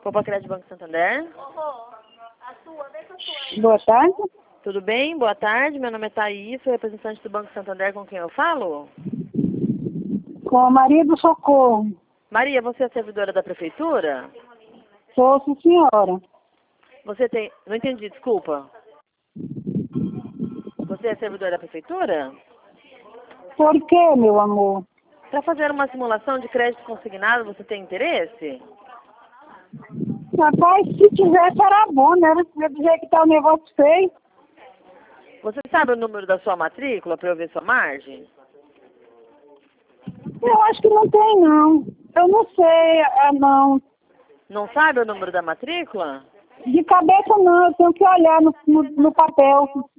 Copa Crédito Banco Santander. Boa tarde. Tudo bem? Boa tarde. Meu nome é Thaís, sou representante do Banco Santander. Com quem eu falo? Com a Maria do Socorro. Maria, você é servidora da prefeitura? Sou, sim, senhora. Você tem... Não entendi, desculpa. Você é servidora da prefeitura? Por quê, meu amor? Para fazer uma simulação de crédito consignado, você tem interesse? Rapaz, se tivesse era bom, né? Eu dizer que tá um negócio feio. Você sabe o número da sua matrícula para eu ver sua margem? Eu acho que não tem, não. Eu não sei, não. Não sabe o número da matrícula? De cabeça, não. Eu tenho que olhar no papel.